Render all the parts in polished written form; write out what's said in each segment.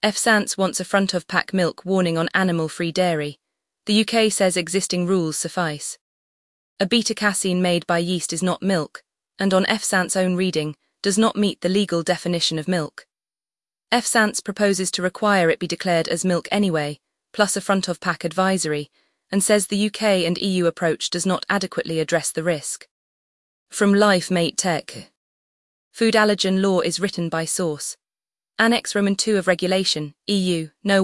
FSANS wants a front-of-pack milk warning on animal-free dairy. The UK says existing rules suffice. A beta-casein made by yeast is not milk, and on FSANS' own reading, does not meet the legal definition of milk. FSANS proposes to require it be declared as milk anyway, plus a front-of-pack advisory, and says the UK and EU approach does not adequately address the risk. From LifeMate Tech. Food allergen law is written by source. Annex Roman 2 of Regulation, EU, No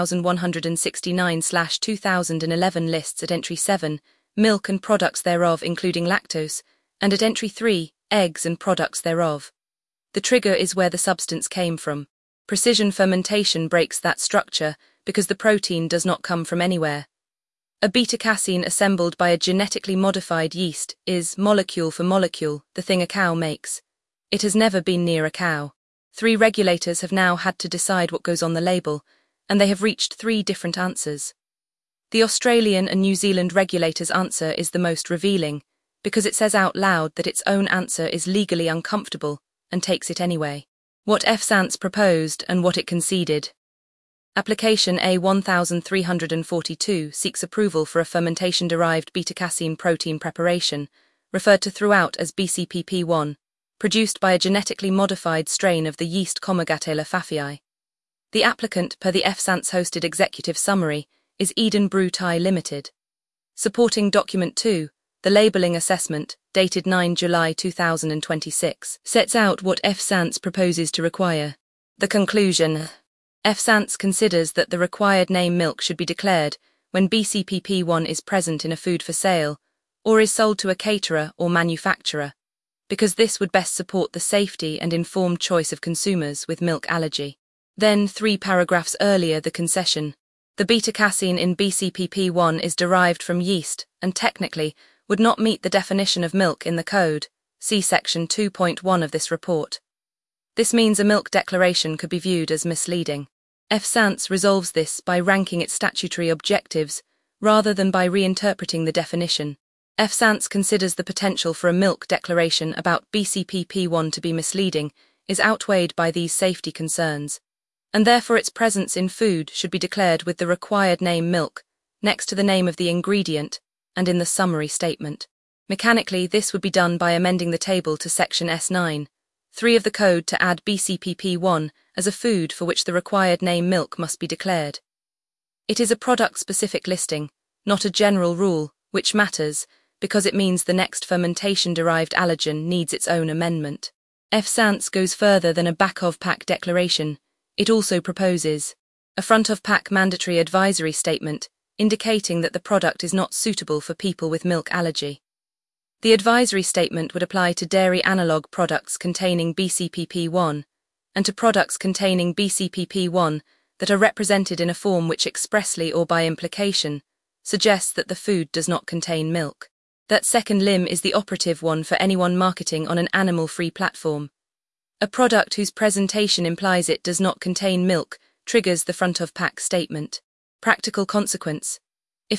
1169/2011 lists at Entry 7, milk and products thereof including lactose, and at Entry 3, eggs and products thereof. The trigger is where the substance came from. Precision fermentation breaks that structure because the protein does not come from anywhere. A beta-casein assembled by a genetically modified yeast is, molecule for molecule, the thing a cow makes. It has never been near a cow. 3 regulators have now had to decide what goes on the label, and they have reached 3 different answers. The Australian and New Zealand regulators' answer is the most revealing, because it says out loud that its own answer is legally uncomfortable and takes it anyway. What FSANS proposed and what it conceded. Application A1342 seeks approval for a fermentation-derived beta-casein protein preparation, referred to throughout as BCPP1, produced by a genetically modified strain of the yeast Commagatella pfaffii. The applicant, per the FSANS-hosted executive summary, is Eden Brew Thai Limited. Supporting Document 2, the labelling assessment, dated 9 July 2026, sets out what FSANS proposes to require. The conclusion. FSANS considers that the required name milk should be declared when BCPP1 is present in a food for sale, or is sold to a caterer or manufacturer, because this would best support the safety and informed choice of consumers with milk allergy. Then, 3 paragraphs earlier, the concession. The beta-casein in BCPP1 is derived from yeast and technically would not meet the definition of milk in the code, see section 2.1 of this report. This means a milk declaration could be viewed as misleading. FSANS resolves this by ranking its statutory objectives rather than by reinterpreting the definition. FSANS considers the potential for a milk declaration about BCPP1 to be misleading is outweighed by these safety concerns, and therefore its presence in food should be declared with the required name milk, next to the name of the ingredient, and in the summary statement. Mechanically, this would be done by amending the table to section S9, 3 of the code to add BCPP1 as a food for which the required name milk must be declared. It is a product-specific listing, not a general rule, which matters, because it means the next fermentation-derived allergen needs its own amendment. FSANS goes further than a back-of-pack declaration. It also proposes a front-of-pack mandatory advisory statement indicating that the product is not suitable for people with milk allergy. The advisory statement would apply to dairy analog products containing BCPP1 and to products containing BCPP1 that are represented in a form which expressly or by implication suggests that the food does not contain milk. That second limb is the operative one for anyone marketing on an animal-free platform. A product whose presentation implies it does not contain milk triggers the front-of-pack statement. Practical consequence. If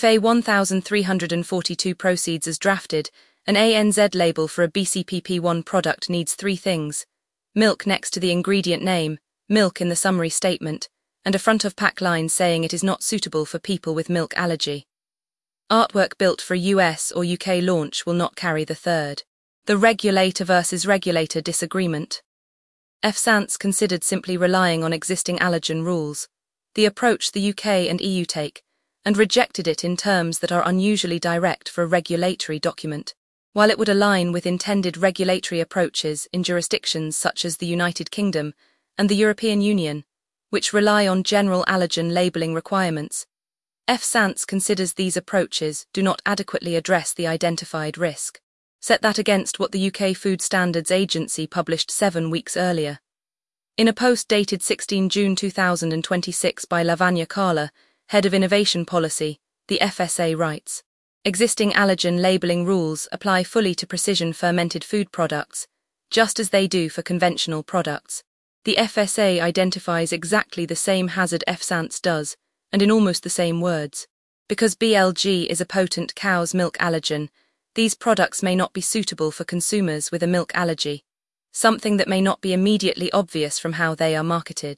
A1342 proceeds as drafted, an ANZ label for a BCPP1 product needs 3 things: milk next to the ingredient name, milk in the summary statement, and a front-of-pack line saying it is not suitable for people with milk allergy. Artwork built for a US or UK launch will not carry the third. The regulator versus regulator disagreement. FSANS considered simply relying on existing allergen rules, the approach the UK and EU take, and rejected it in terms that are unusually direct for a regulatory document. While it would align with intended regulatory approaches in jurisdictions such as the United Kingdom and the European Union, which rely on general allergen labelling requirements, FSANS considers these approaches do not adequately address the identified risk. Set that against what the UK Food Standards Agency published 7 weeks earlier. In a post dated 16 June 2026 by Lavanya Kala, Head of Innovation Policy, the FSA writes, existing allergen labelling rules apply fully to precision fermented food products, just as they do for conventional products. The FSA identifies exactly the same hazard FSANS does, and in almost the same words. Because BLG is a potent cow's milk allergen, these products may not be suitable for consumers with a milk allergy, something that may not be immediately obvious from how they are marketed.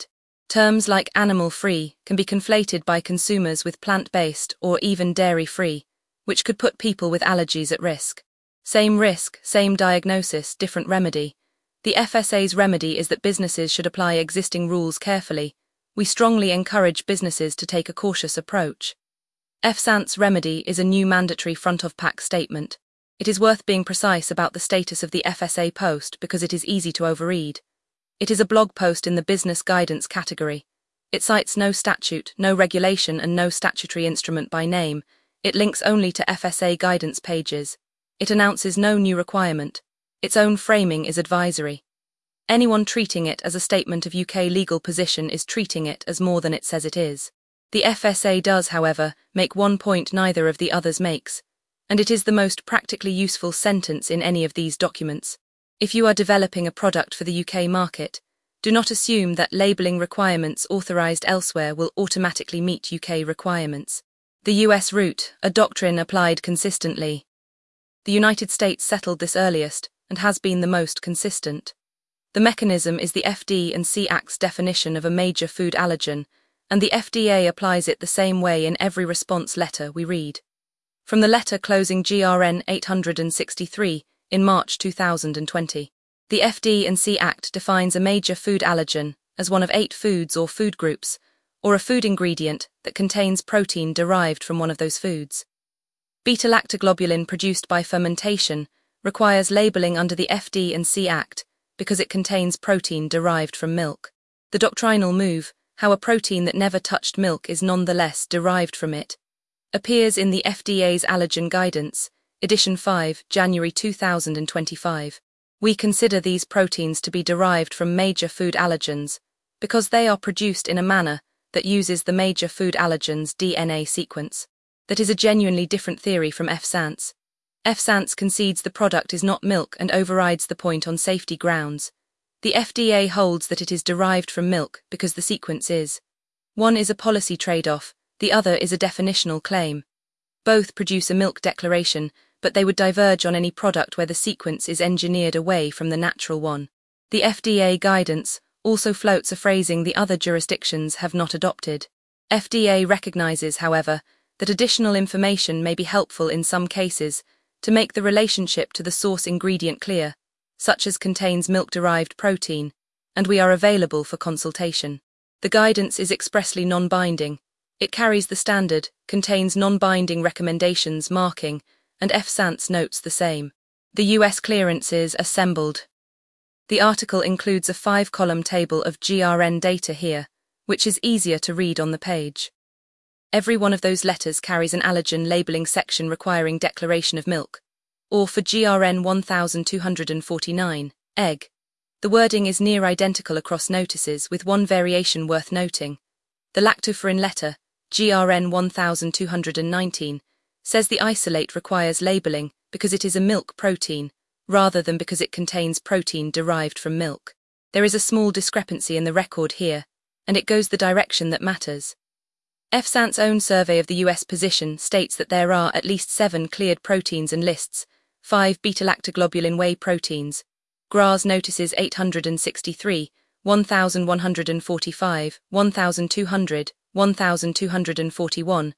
Terms like animal-free can be conflated by consumers with plant-based or even dairy-free, which could put people with allergies at risk. Same risk, same diagnosis, different remedy. The FSA's remedy is that businesses should apply existing rules carefully. We strongly encourage businesses to take a cautious approach. FSAN's remedy is a new mandatory front-of-pack statement. It is worth being precise about the status of the FSA post because it is easy to overread. It is a blog post in the business guidance category. It cites no statute, no regulation, and no statutory instrument by name. It links only to FSA guidance pages. It announces no new requirement. Its own framing is advisory. Anyone treating it as a statement of UK legal position is treating it as more than it says it is. The FSA does, however, make one point neither of the others makes, and it is the most practically useful sentence in any of these documents. If you are developing a product for the UK market, do not assume that labelling requirements authorised elsewhere will automatically meet UK requirements. The US route, a doctrine applied consistently. The United States settled this earliest and has been the most consistent. The mechanism is the FD&C Act's definition of a major food allergen, and the FDA applies it the same way in every response letter we read. From the letter closing GRN 863 in March 2020, the FD&C Act defines a major food allergen as one of 8 foods or food groups, or a food ingredient that contains protein derived from one of those foods. Beta-lactoglobulin produced by fermentation requires labelling under the FD&C Act because it contains protein derived from milk. The doctrinal move, how a protein that never touched milk is nonetheless derived from it, appears in the FDA's Allergen Guidance, Edition 5, January 2025. We consider these proteins to be derived from major food allergens because they are produced in a manner that uses the major food allergens DNA sequence. That is a genuinely different theory from FSANS. FSANS concedes the product is not milk and overrides the point on safety grounds. The FDA holds that it is derived from milk because the sequence is. One is a policy trade-off, the other is a definitional claim. Both produce a milk declaration, but they would diverge on any product where the sequence is engineered away from the natural one. The FDA guidance also floats a phrasing the other jurisdictions have not adopted. FDA recognizes, however, that additional information may be helpful in some cases to make the relationship to the source ingredient clear, such as contains milk-derived protein, and we are available for consultation. The guidance is expressly non-binding. It carries the standard, contains non-binding recommendations marking, and FSANS notes the same. The US clearance is assembled. The article includes a 5-column table of GRN data here, which is easier to read on the page. Every one of those letters carries an allergen labelling section requiring declaration of milk, or for GRN 1249, egg. The wording is near identical across notices, with one variation worth noting. The lactoferrin letter, GRN 1219, says the isolate requires labelling because it is a milk protein, rather than because it contains protein derived from milk. There is a small discrepancy in the record here, and it goes the direction that matters. FSAN's own survey of the US position states that there are at least 7 cleared proteins and lists, 5 beta-lactoglobulin whey proteins. GRAS notices 863, 1145, 1200, 1241,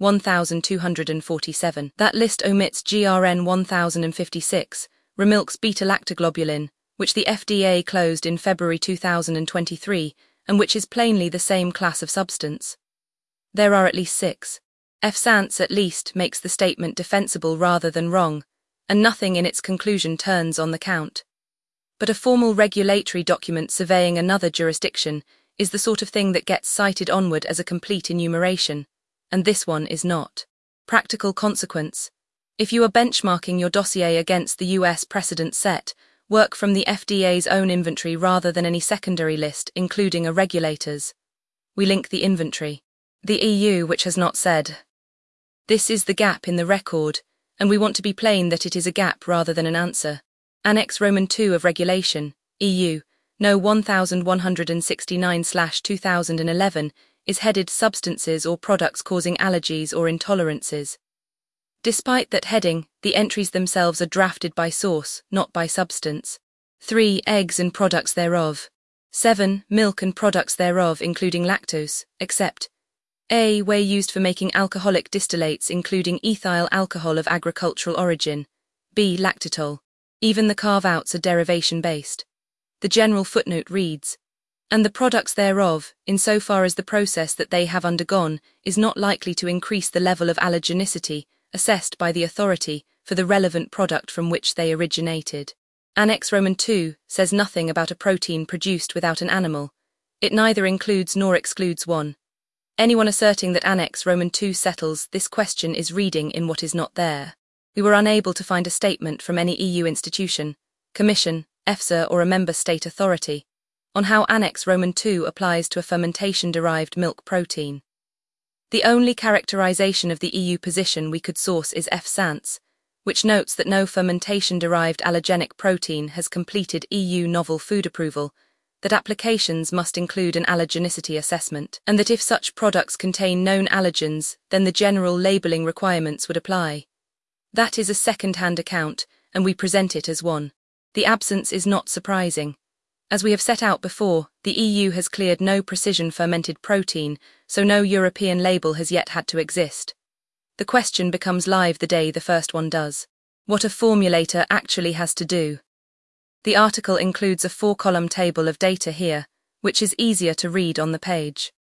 1247. That list omits GRN 1056, Remilk's beta-lactoglobulin, which the FDA closed in February 2023, and which is plainly the same class of substance. There are at least 6. FSANS at least makes the statement defensible rather than wrong, and nothing in its conclusion turns on the count. But a formal regulatory document surveying another jurisdiction is the sort of thing that gets cited onward as a complete enumeration, and this one is not. Practical consequence. If you are benchmarking your dossier against the US precedent set, work from the FDA's own inventory rather than any secondary list, including a regulator's. We link the inventory. The EU, which has not said. This is the gap in the record, and we want to be plain that it is a gap rather than an answer. Annex Roman 2 of Regulation, EU, No 1169/2011, is headed Substances or Products Causing Allergies or Intolerances. Despite that heading, the entries themselves are drafted by source, not by substance. 3. Eggs and products thereof. 7. Milk and products thereof including lactose, except a. Whey used for making alcoholic distillates including ethyl alcohol of agricultural origin. B. Lactitol. Even the carve-outs are derivation-based. The general footnote reads, and the products thereof, insofar as the process that they have undergone, is not likely to increase the level of allergenicity assessed by the authority for the relevant product from which they originated. Annex Roman II says nothing about a protein produced without an animal. It neither includes nor excludes one. Anyone asserting that Annex Roman II settles this question is reading in what is not there. We were unable to find a statement from any EU institution, Commission, EFSA or a member state authority on how Annex Roman II applies to a fermentation-derived milk protein. The only characterization of the EU position we could source is F. Sance, which notes that no fermentation-derived allergenic protein has completed EU novel food approval, that applications must include an allergenicity assessment, and that if such products contain known allergens, then the general labeling requirements would apply. That is a second-hand account, and we present it as one. The absence is not surprising. As we have set out before, the EU has cleared no precision fermented protein, so no European label has yet had to exist. The question becomes live the day the first one does. What a formulator actually has to do. The article includes a 4-column table of data here, which is easier to read on the page.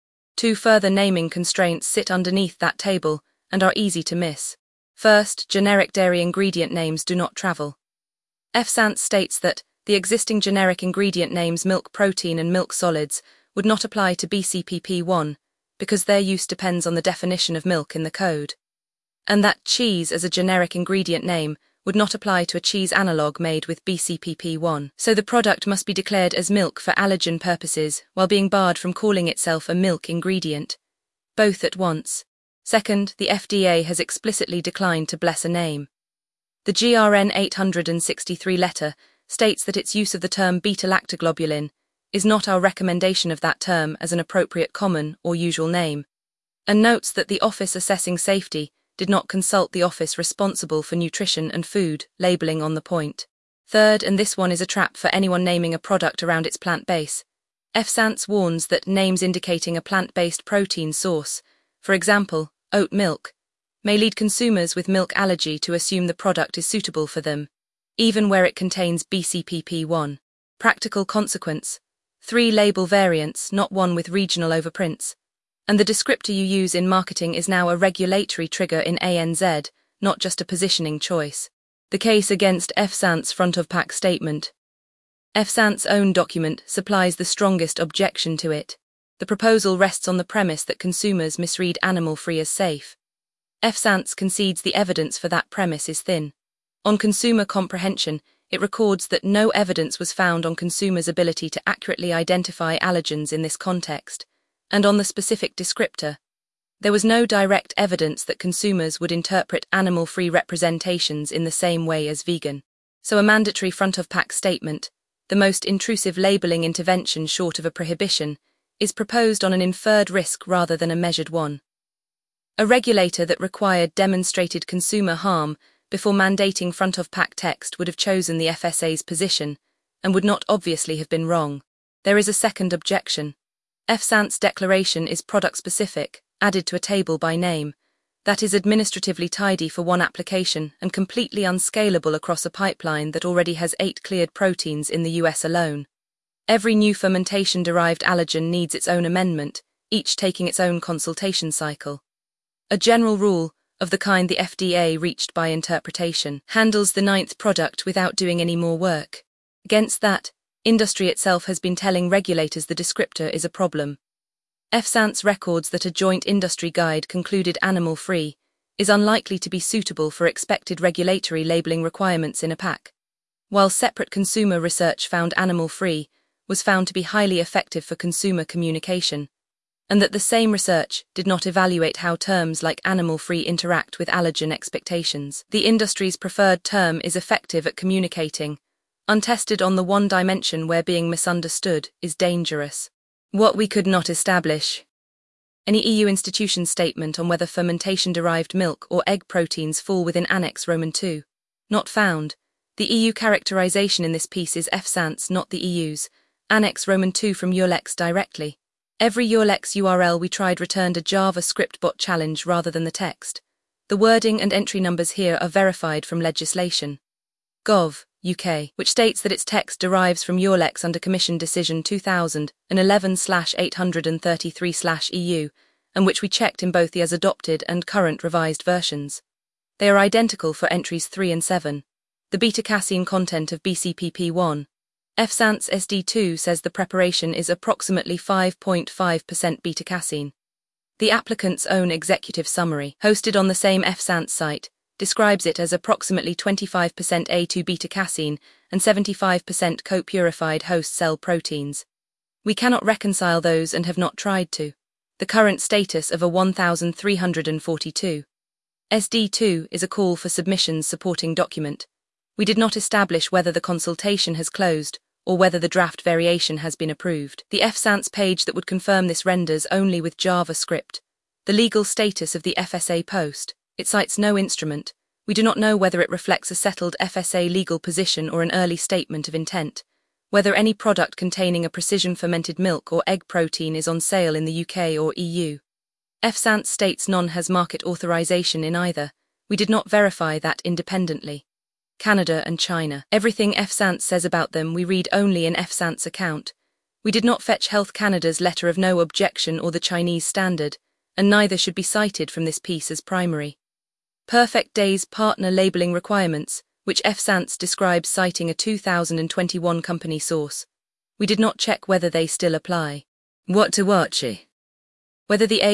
2 further naming constraints sit underneath that table and are easy to miss. First, generic dairy ingredient names do not travel. F. Sance states that the existing generic ingredient names milk protein and milk solids would not apply to BCPP1 because their use depends on the definition of milk in the code, and that cheese as a generic ingredient name would not apply to a cheese analogue made with BCPP1. So the product must be declared as milk for allergen purposes while being barred from calling itself a milk ingredient, both at once. Second, the FDA has explicitly declined to bless a name. The GRN 863 letter states that its use of the term beta-lactoglobulin is not our recommendation of that term as an appropriate common or usual name, and notes that the Office Assessing Safety did not consult the office responsible for nutrition and food labeling on the point. Third, and this one is a trap for anyone naming a product around its plant base, F. Sance warns that names indicating a plant-based protein source, for example, oat milk, may lead consumers with milk allergy to assume the product is suitable for them, even where it contains BCPP1. Practical consequence: 3 label variants, not one with regional overprints. And the descriptor you use in marketing is now a regulatory trigger in ANZ, not just a positioning choice. The case against F. Sance front-of-pack statement. F. Sance's own document supplies the strongest objection to it. The proposal rests on the premise that consumers misread animal-free as safe. F. Sance concedes the evidence for that premise is thin. On consumer comprehension, it records that no evidence was found on consumers' ability to accurately identify allergens in this context, and on the specific descriptor, there was no direct evidence that consumers would interpret animal-free representations in the same way as vegan. So a mandatory front-of-pack statement, the most intrusive labeling intervention short of a prohibition, is proposed on an inferred risk rather than a measured one. A regulator that required demonstrated consumer harm before mandating front-of-pack text would have chosen the FSA's position, and would not obviously have been wrong. There is a second objection. F. Sance's declaration is product-specific, added to a table by name, that is administratively tidy for one application and completely unscalable across a pipeline that already has 8 cleared proteins in the US alone. Every new fermentation-derived allergen needs its own amendment, each taking its own consultation cycle. A general rule, of the kind the FDA reached by interpretation, handles the 9th product without doing any more work. Against that, industry itself has been telling regulators the descriptor is a problem. F. Sance records that a joint industry guide concluded animal-free is unlikely to be suitable for expected regulatory labeling requirements in a pack, while separate consumer research found animal-free was found to be highly effective for consumer communication, and that the same research did not evaluate how terms like animal-free interact with allergen expectations. The industry's preferred term is effective at communicating, untested on the one dimension where being misunderstood is dangerous. What we could not establish. Any EU institution statement on whether fermentation-derived milk or egg proteins fall within Annex Roman II. Not found. The EU characterization in this piece is F. Sance, not the EU's, Annex Roman 2 from Urlex directly. Every Urlex URL we tried returned a JavaScript bot challenge rather than the text. The wording and entry numbers here are verified from legislation. Gov. UK, which states that its text derives from Urlex under Commission Decision 2011/833/EU, and which we checked in both the as adopted and current revised versions. They are identical for entries 3 and 7. The beta-casein content of BCPP1. FSANS SD2 says the preparation is approximately 5.5% beta-casein. The applicant's own executive summary, hosted on the same FSANS site, describes it as approximately 25% A2 beta-casein and 75% co-purified host cell proteins. We cannot reconcile those and have not tried to. The current status of a 1342. SD2 is a call for submissions supporting document. We did not establish whether the consultation has closed or whether the draft variation has been approved. The FSANS page that would confirm this renders only with JavaScript. The legal status of the FSA post. It cites no instrument. We do not know whether it reflects a settled FSA legal position or an early statement of intent, whether any product containing a precision fermented milk or egg protein is on sale in the UK or EU. FSANS states none has market authorization in either. We did not verify that independently. Canada and China. Everything FSANS says about them we read only in FSANS account. We did not fetch Health Canada's letter of no objection or the Chinese standard, and neither should be cited from this piece as primary. Perfect Day's partner labeling requirements, which FSANS describes citing a 2021 company source. We did not check whether they still apply. What to watchy? Whether the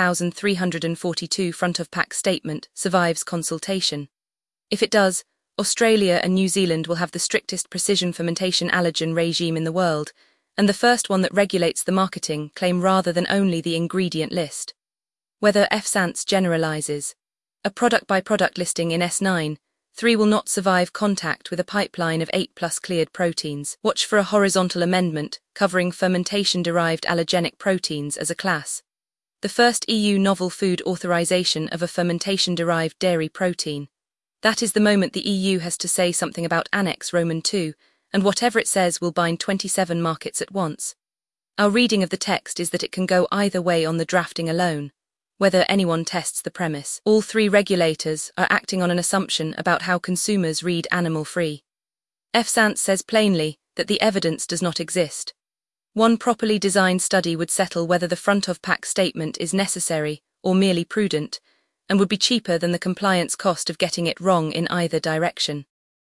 A1342 front of pack statement survives consultation. If it does, Australia and New Zealand will have the strictest precision fermentation allergen regime in the world, and the first one that regulates the marketing claim rather than only the ingredient list. Whether FSANS generalizes. A product-by-product listing in S9, 3 will not survive contact with a pipeline of 8+ cleared proteins. Watch for a horizontal amendment covering fermentation-derived allergenic proteins as a class. The first EU novel food authorization of a fermentation-derived dairy protein. That is the moment the EU has to say something about Annex Roman 2, and whatever it says will bind 27 markets at once. Our reading of the text is that it can go either way on the drafting alone. Whether anyone tests the premise, all 3 regulators are acting on an assumption about how consumers read animal-free. FSANS says plainly that the evidence does not exist. One properly designed study would settle whether the front-of-pack statement is necessary or merely prudent, and would be cheaper than the compliance cost of getting it wrong in either direction.